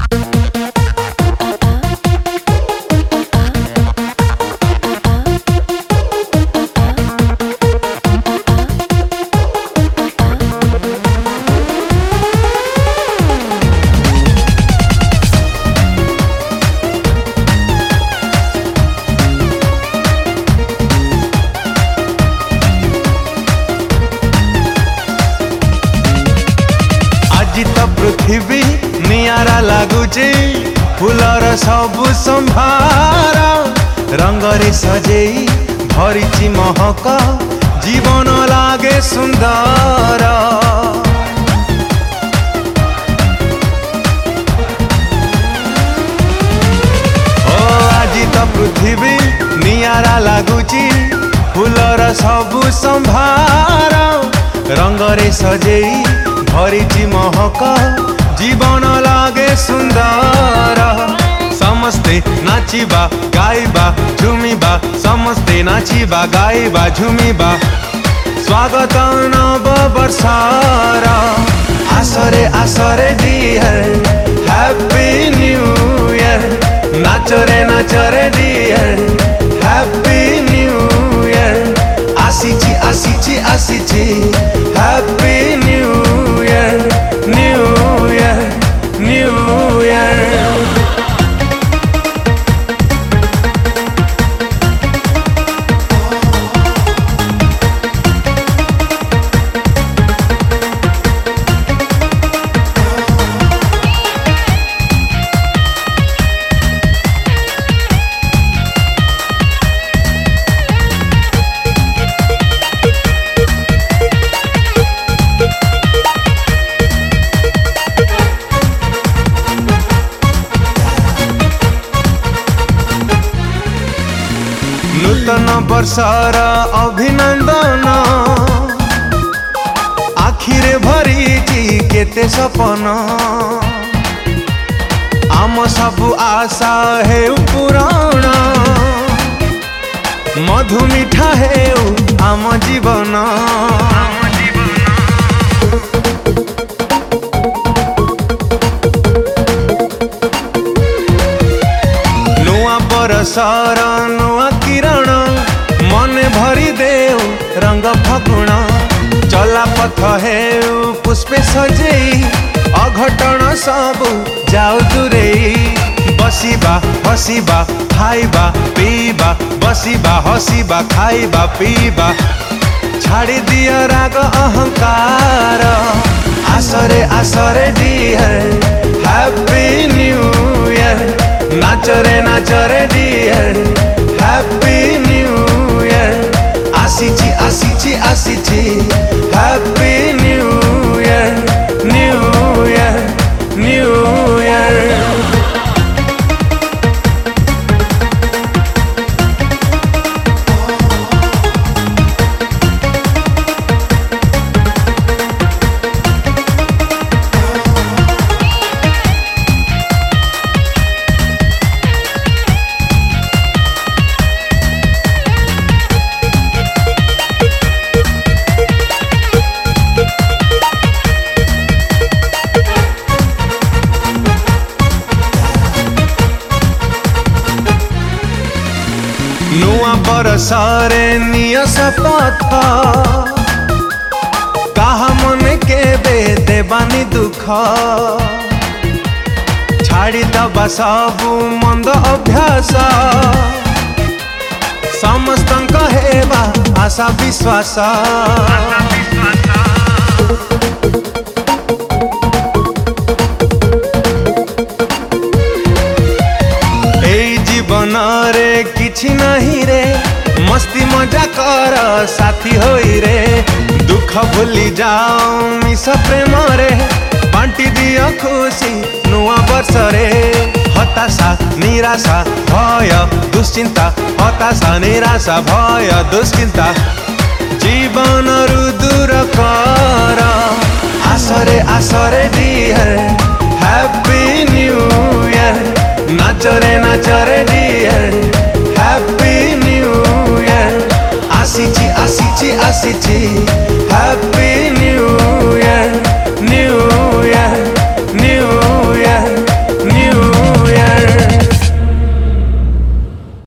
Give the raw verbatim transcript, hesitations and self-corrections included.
पृथ्वी नियारा लागुची फूलर सबु संभार रंगरे सजेई भरिची महक जीवन लागे सुंदर। ओ आज तो पृथ्वी नियारा लागुची फूलर सबु संभार रंगरे सजेई भरिची महक जीवन लागे सुंदर। समस्ते नाचिबा गाइबा झुमिबा समस्ते नाचिबा गाइबा झुमिबा स्वागत नव वर्षर। आसरे आसरे डियर हैप्पी न्यू ईयर नाचरे नाचरे डियर हैप्पी न्यू ईयर आसीची आसीची आसीची happy new year new year new year. नूतन वर्षर अभिनंदन आखिरे भरिची केते सपन आम सबु आशा हे पुराण मधु मिठा हे आम जीवन। नुआ बरसर नुआ किरण मन भरी देउ रंग फगुण चला पथ हेउ पुष्पे सजेई अघटन सबु जाऊ दूरेई। बसिबा हसिबा खाइबा पीबा बसिबा हसिबा खाइबा पीबा छाड़ी दिया राग अहंकार। आसरे आसरे डियर हैप्पी न्यू ईयर नाचरे नाचरे डियर हैप्पी न्यू ईयर आसीची आसीची आसीची happy new year new year new year. नुआ बरसरे निय शपथ कहा मन के बे देवानी दुख छाड़ी दबा सबु मंद अभ्यास समस्त हेबा आशा विश्वास। जीवन रे किछि नहीं रे मस्ती मजा कर साथी होई रे दुख भूली जाओ मिस प्रेम रे बांटी दियो खुशी नुआ वर्ष रे। हताशा निराशा भय दुश्चिंता हताशा निराशा भय दुश्चिंता जीवन रु दूर कर। आसरे आसरे डियर हैप्पी न्यू